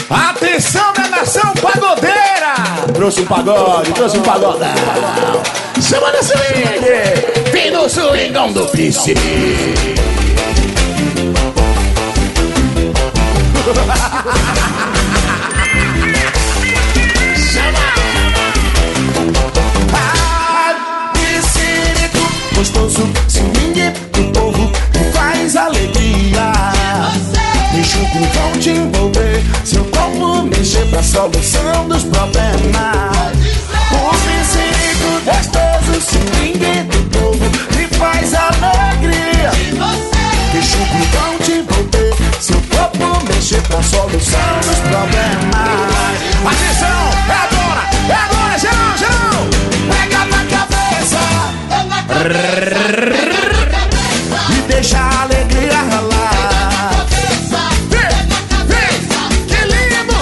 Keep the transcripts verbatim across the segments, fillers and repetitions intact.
Atenção da nação pagodeira! Trouxe um pagode, trouxe um pagodão. Semana swing, vem no swingão do príncipe. Gostoso, swing do povo que faz alegria. Deixa o grupão te envolver, seu corpo mexer pra solução dos problemas. O princípio gostoso, swing do povo que faz alegria. Deixa o grupão te envolver, seu corpo mexer pra solução dos problemas. Atenção, é agora, é agora, geral, geral! Pega na cabeça! E deixa a alegria ralar. Vem, vem, que lindo!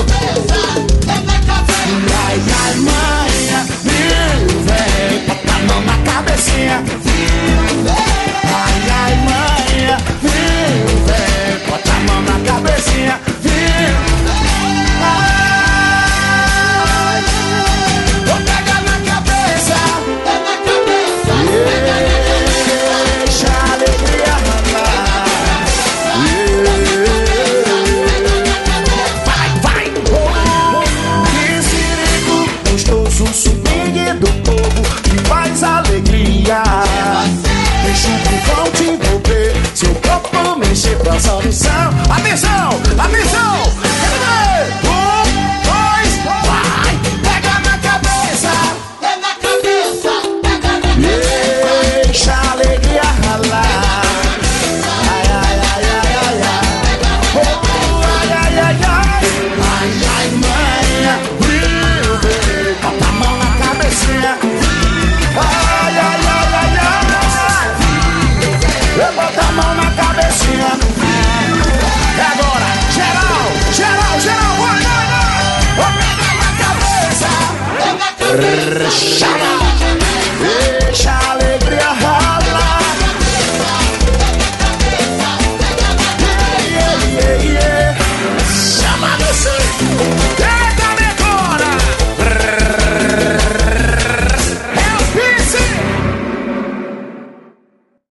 Ai, ai, manha, viu, vem, bota a mão na cabecinha. Ai, ai, manha, viu, vem, bota a mão na cabecinha. Viu, ai, vou pegar na cabeça. Deixa a alegria ralar. Vai, vai, Piscirico, gostoso, swing do povo que faz alegria. Deixa o bufão te envolver, seu corpo mexer pra solução. Atenção, atenção! Um, dois, vai, pega na cabeça. Deixa a alegria ralar. Ai, ai, ai, ai, ai, ai. Oh, ai, ai, ai, ai. Ai, ai, manha, viu, bem, bota a mão na cabecinha. Ai, ai, ai, ai, ai. Bota a mão na cabecinha. É agora, geral, geral, geral, vai, vai, vai! Vou pegar na cabeça. Chama!